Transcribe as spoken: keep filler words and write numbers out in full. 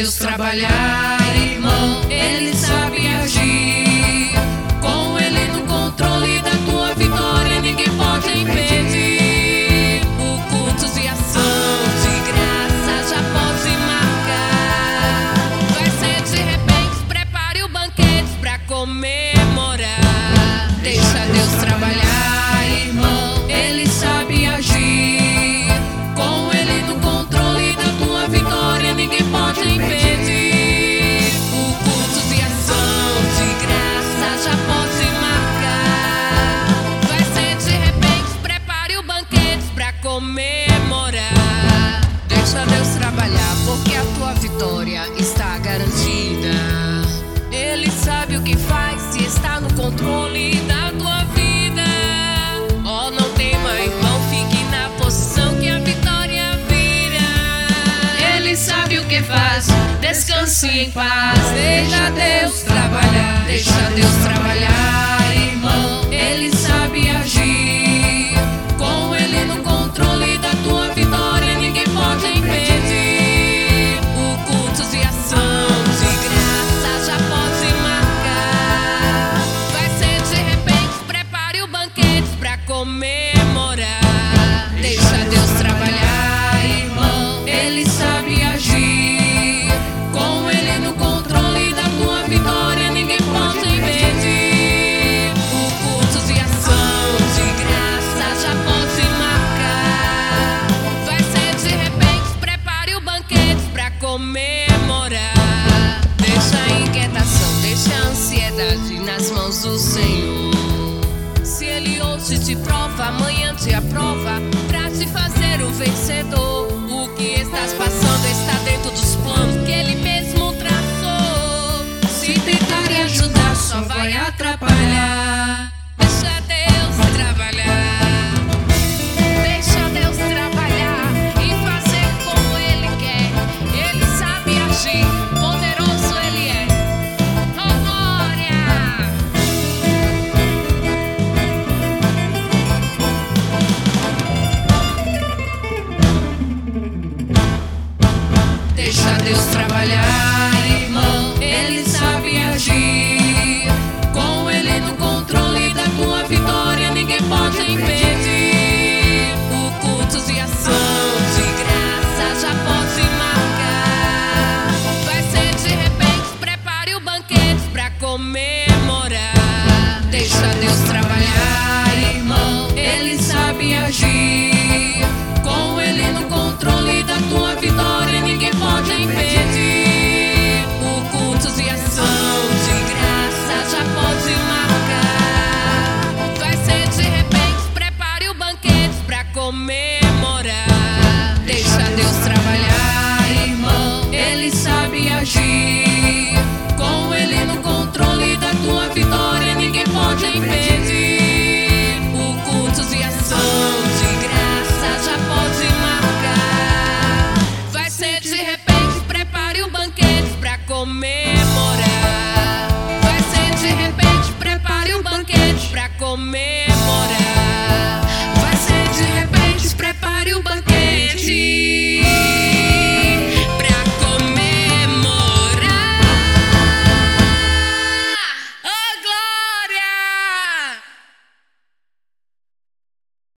Deus trabalhar, irmão, Ele sabe agir. Com Ele no controle da tua vitória, ninguém pode impedir. O cultos e ação de graça já pode marcar. Vai ser de repente, prepare o banquete pra comemorar. Deixa Deus trabalhar, irmão, Ele sabe agir. Com Ele no controle da tua vitória, ninguém pode impedir. O culto de ação de graça já pode marcar. Vai ser de repente, prepare o banquete pra comemorar. Deixa Deus trabalhar, porque a tua vitória está garantida. Ele sabe o que faz e está no controle da tua vida. Oh, não tema, irmão, fique na posição que a vitória vira. Ele sabe o que faz, descanse em paz. Deixa Deus trabalhar, deixa Deus trabalhar, irmão, Ele sabe agir. Com Ele no controle da tua vitória, ninguém pode impedir. O culto de ação de graça já pode marcar. Vai ser de repente, prepare o banquete pra comemorar. Deixa Deus trabalhar, irmão, Ele sabe agir. Com Ele no controle da tua vitória, ninguém pode impedir. O culto de ação de graça já pode marcar. Vai ser de repente, prepare o banquete pra comemorar. Deixa a inquietação, deixa a ansiedade nas mãos do Senhor. Se Ele hoje te prova, amanhã te aprova pra te fazer o vencedor. O que estás passando está dentro dos planos que Ele mesmo traçou. Se tentar te ajudar, só vai atrapalhar. Deixa Deus trabalhar. Deixa Deus trabalhar e fazer como Ele quer. Ele sabe agir, poderoso Ele é. Oh, glória! Deixa Deus trabalhar, irmão, Ele sabe agir. Com Ele no controle da tua vitória, ninguém pode impedir. O culto de ação de graça já pode marcar. Vai ser de repente, prepare o banquete pra comemorar. Deixa Deus trabalhar, irmão, Ele sabe agir. Com Ele no controle da tua vitória, ninguém pode impedir. O culto de ação de graça já pode marcar. Vai ser de repente, prepare o banquete pra comemorar. Deixa Deus trabalhar, irmão, Ele sabe agir. Com Ele no controle da tua vitória, ninguém pode impedir. O culto de ação de graça já pode marcar. Vai ser de repente, prepare o banquete pra comemorar. Vai ser de repente, prepare o banquete pra comemorar.